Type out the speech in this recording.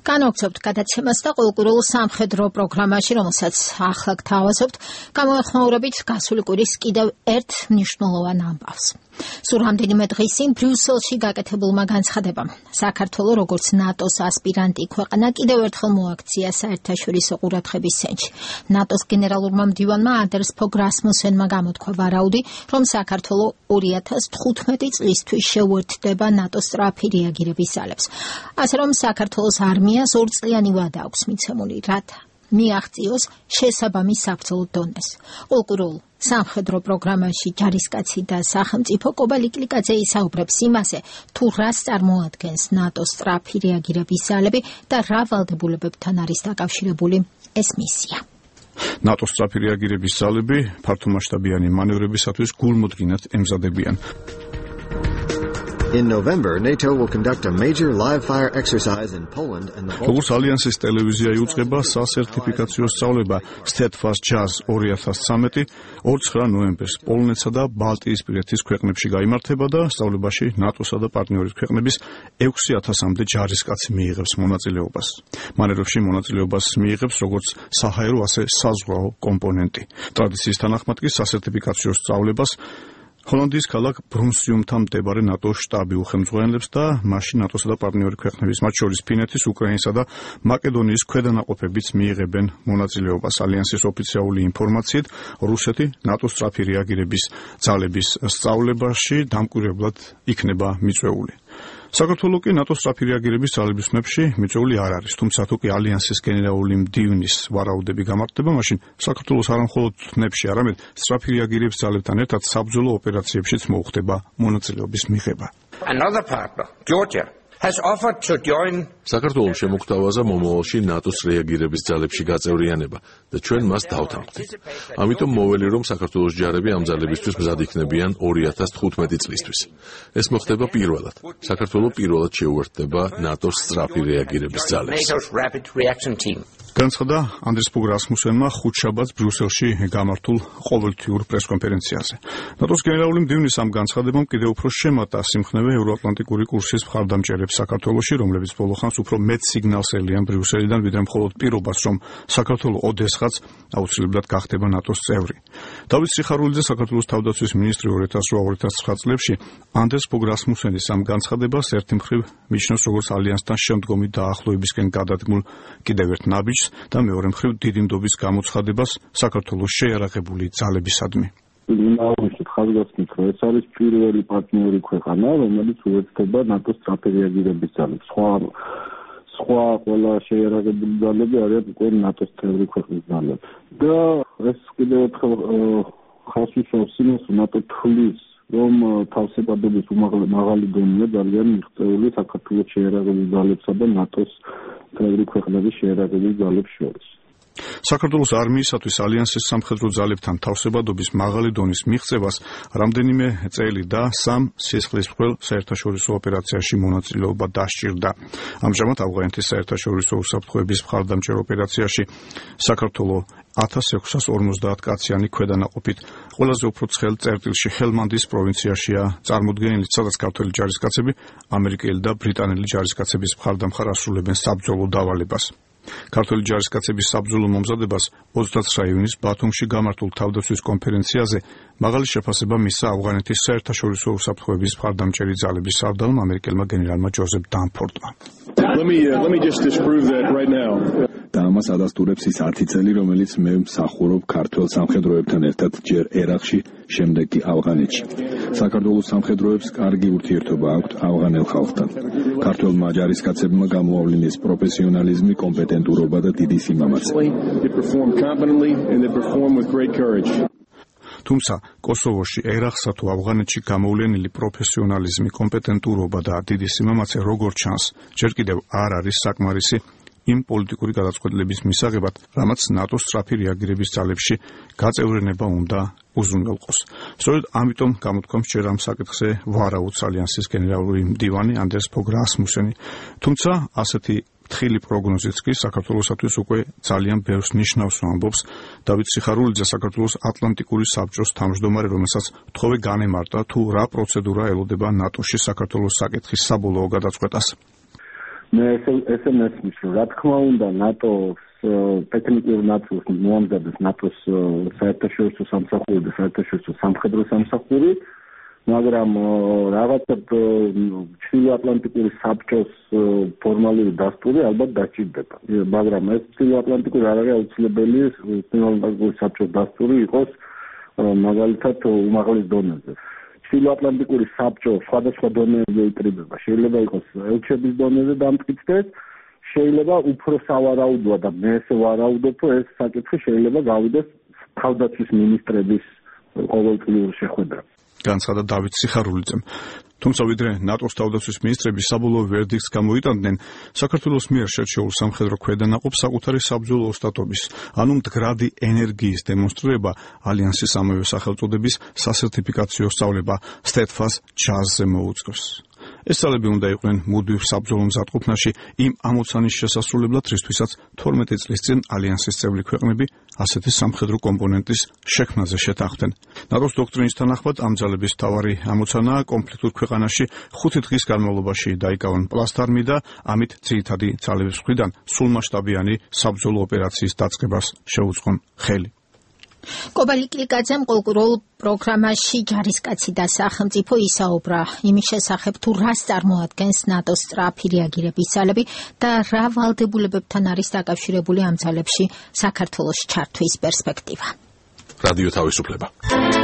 განვაგრძობთ გადაცემას და ყოველკვირეულ სამხედრო პროგრამაში, რომელსაც ახლა გთავაზობთ, გამოეხმაურებით გასული კვირის კიდევ ერთ მნიშვნელოვან ამბავს. სულ რამდენიმე დღის წინ ბრიუსელში გაკეთებულმა განცხადებამ საქართველოს როგორც ნატოს ასპირანტი ქვეყანა კიდევ ერთხელ მოაქცია საერთაშორისო ყურადღების ცენტრში. ნატოს გენერალურმა მდივანმა ანდერს ფოგ რასმუსენმა გამოთქვა ვარაუდი, რომ საქართველოს 2015 წლისთვის შეუერთდება ნატოს სწრაფი რეაგირების ძალებს. ასე რომ საქართველოს არმიას ორწლიანი ვადა აქვს მიცემული, რათა მიაღწიოს შესაბამის საბრძოლო დონეს. ყოველკვირეულ სამხედრო პროგრამაში ჯარისკაცი და სახელმწიფო კობალი კლიკაძე ისაუბრებს იმაზე, თუ რას წარმოადგენს ნატოს სწრაფი რეაგირების ძალები და რა ვალდებულებებთან არის დაკავშირებული ეს მისია. ნატოს სწრაფი რეაგირების ძალები ფართომასშტაბიანი მანევრებისათვის გულმოდგინად ემზადებიან. In November, NATO will conduct a major live-fire exercise in Poland and the როგორც ალიანსის ტელევიზია იუწყება სასერტიფიკაციო სწავლება Steadfast Jazz 2013 29 ნოემბერს პოლონეთსა და ბალტიისპირეთის ქვეყნებში გაიმართება და სწავლებაში ნატოსა და პარტნიორის ქვეყნების 6000-მდე ჯარისკაცი მიიღებს მონაწილეობას. მანევრებში მონაწილეობას მიიღებს როგორც საჰაერო, ასე საზღვაო კომპონენტი. ტრადიციის თანახმად კი სასერტიფიკაციო სწავლებას ჰოლანდიის ქალაქ ბრუნსიუმთან მდებარე ნატოს შტაბი უხელმძღვანელებს და მასში ნატოსა და პარტნიორი ქვეყნების, მათ შორის ფინეთის, უკრაინისა და მაკედონიის ქვედანაყოფებიც მიიღებენ მონაწილეობას. ალიანსის ოფიციალური ინფორმაციით, რუსეთი ნატოს სწრაფი რეაგირების ძალების სწავლებაში დამკვირვებლად იქნება მიწვეული. საქართველოს კი ნატოს სწრაფი რეაგირების ძალების ხმებში მიწვეული არ არის, თუმცა თუ კი ალიანსის გენერალური მდივნის ვარაუდები გამართდება, მაშინ საქართველოს არა მხოლოდ ხმებში, არამედ სწრაფი რეაგირების ძალებთან ერთად საბრძოლო ოპერაციებშიც მოუხდება მონაწილეობის მიღება. Another partner, Georgia, has offered to join. საქართველოს შემოგთავაზა მომავალში ნატოს რეაგირების ძალებში გაწევრიანება და ჩვენ მას დავთანხმდით. ამიტომ მოვლი რომ საქართველოს ჯარები ამ ძალებისთვის მზად იქნებიან 2015 წლისთვის. ეს მოხდება პირველად. საქართველოს პირველად შეუერთდება ნატოს სწრაფი რეაგირების ძალებს. განცხადა ანდერს ფოგ რასმუსენმა ხუთშაბათს ბრიუსელში გამართულ ყოველთვიურ პრესკონფერენციაზე. ნატოს გენერალური მდივნის ამ განცხადებამ კიდევ უფრო შემატა სიმხნევე ევროატლანტიკური კურსის მხარდამჭერებს საქართველოში, რომლებიც ბოლო ხანს უფრო მეტ სიგნალს ელიან ბრიუსელიდან, ვიდრე მხოლოდ პირობას, რომ საქართველოს ოდესღაც აუცილებლად გახდება ნატოს წევრი. დავით სიხარულიძე, საქართველოს თავდაცვის მინისტრი 2008-2009 წლებში ანდერს ფოგ რასმუსენის ამ განცხადებას ერთი მხრივ მიიჩნევს როგორც ალიანსთან შემდგომი დაახლოებისკენ გადადგმულ კიდევ ერთ ნაბიჯს და მეორე მხრივ დიდი ნდობის გამოცხადებას საქართველოს შეიარაღებული ძალებისადმი. ნაუშით ხაზგასმით, რომ ეს არის პირველი პარტნიორი ქვეყანა, რომელიც უერთდება ნატოს სწრაფი რეაგირების ძალებს. სხვა ყველა შეიარაღებული ძალები არიან უკვე ნატოს წევრი ქვეყნის ძალები. და ეს კიდევ ერთხელ ხაზს უსვამს იმას, რომ ნატო თვლის, რომ თავსებადობის მაღალი დონეა ძალიან მიღწეული საქართველოს შეიარაღებული ძალებსა და ნატოს წევრი ქვეყნების შეიარაღებული ძალებს შორის. საქართველოს არმიისათვის ალიანსის სამხედრო ძალებთან თავსებადობის მაღალი დონის მიღწევას რამდენიმე წელი და სამ სისხლისმღვრელ საერთაშორისო ოპერაციაში მონაწილეობა დასჭირდა. ამჟამად ავღანეთის საერთაშორისო უსაფრთხოების მხარდამჭერ ოპერაციაში საქართველოს 1650 კაციანი ქვედანაყოფით ყველაზე უფრო ცხელ წერტილში ჰელმანდის პროვინციაშია წარმოდგენილი, სადაც ქართველი ჯარისკაცები ამერიკელი და ბრიტანელი ჯარისკაცების მხარდამხარ ასრულებენ საბრძოლო დავალებას. ქართველი ჯარისკაცების საბრძოლო მომზადებას 29 იუნის ბათუმში გამართულ თავდაცვის კონფერენციაზე მაღალი შეფასება მისცა ავღანეთის საერთაშორისო უსაფრთხოების მხარდამჭერი ძალების სარდალმა ამერიკელმა გენერალმა ჯოზეფ დანფორდმა. და ამას ადასტურებს ის 10 წელი, რომელიც მე მსახურობ ქართველ სამხედროებთან ერთად ჯერ ერაყში, შემდეგ კი ავღანეთში. საქართველოს სამხედროებს კარგი ურთიერთობა აქვთ ავღანელ ხალხთან. ქართველმა ჯარისკაცებმა გამოავლინეს პროფესიონალიზმი, კომპეტენტურობა და დიდი სიმამაცე. თუმცა კოსოვოში, ერაყსა თუ ავღანეთში გამოვლენილი პროფესიონალიზმი, კომპეტენტურობა და დიდი სიმამაცე როგორც ჩანს, ჯერ კიდევ არ არის საკმარისი იმ პოლიტიკური გადაწყვეტილების მისაღებად, რამაც ნატოს სწრაფი რეაგირების ძალებში გაწევრიანება უნდა უზრუნველყოს. სწორედ ამიტომ გამოთქვამს ჯერ ამ საკითხზე ვარაუდს ალიანსის გენერალური მდივანი ანდერს ფოგ რასმუსენი. თუმცა ასეთი თხილი პროგნოზიც კი საქართველოსათვის უკვე ძალიან ბევრს ნიშნავს, ამბობს დავით სიხარულიძე, საქართველოს ატლანტიკური საბჭოს თავმჯდომარე, რომელსაც თხოვე განემარტა თუ რა პროცედურა ელოდება ნატოში საქართველოს საკითხის საბოლოო გადაწყვეტას. მე ესე მესმის, რომ რა თქმა უნდა ნატოს ტექნიკურ ნაწილს მოამზადეს ნატოს საერთაშორისო სამსახური და საერთაშორისო სამხედრო სამსახური, მაგრამ რაღაცა ჩრდილოატლანტიკური საბჭოს ფორმალური დასტური ალბათ დაჭირდება. მაგრამ ეს ჩრდილოატლანტიკური არ არის აუცილებელი ჩრდილოატლანტიკური საბჭოს დასტური იყოს მაგალითად უმაღლეს დონეზე. ჩრდილოატლანტიკური საბჭო სხვადასხვა დონეზე იკრიბება. შეიძლება იყოს ელჩების დონეზე დამტკიცდეს, შეიძლება უფრო სავარაუდოა და მე ესე ვარაუდობ, რომ ეს საკითხი შეიძლება გავიდეს თავდაცვის მინისტრების ყოველწლიურ შეხვედრას. განცხადა დავით სიხარულიძემ. თუმცა ვიდრე ნატოს თავდაცვის მინისტრები საბოლოო ვერდიქტს გამოიტანდნენ, საქართველოს მიერ შერჩეულ სამხედრო ქვედანაყოფს საკუთარი საბრძოლო ოსტატობის, ანუ მდგრადი ენერგიის დემონსტრირება ალიანსის ამავე სახელწოდების სასერტიფიკაციო სწავლება Steadfast Jazz-ზე მოუწევს. ეს ძალები უნდა იყვნენ მუდმივ საბრძოლო მზადყოფნაში იმ ამოცანის შესასრულებლად, რისთვისაც 12 წლის წინ ალიანსის წევრი ქვეყნები ასეთი სამხედრო კომპონენტის შექმნაზე შეთანხმდნენ. ნატოს დოქტრინის თანახმად ამ ძალების მთავარი ამოცანაა კონფლიქტურ ქვეყანაში 5 დღის განმავლობაში დაიკავონ პლასტარმი და ამით ძირითადი ძალების მხრიდან სრულმასშტაბიანი საბრძოლო ოპერაციის დაწყებას შეუწყონ ხელი. კობალი კილიკაძემ კულტურულ პროგრამაში ჯარისკაცი და სახელმწიფო ისაუბრა იმის შესახებ, თუ რას წარმოადგენს ნატოს სწრაფი რეაგირების ძალები და რა ვალდებულებებთან არის დაკავშირებული ამ ძალებში საქართველოს ჩართვის პერსპექტივა. რადიო თავისუფლება.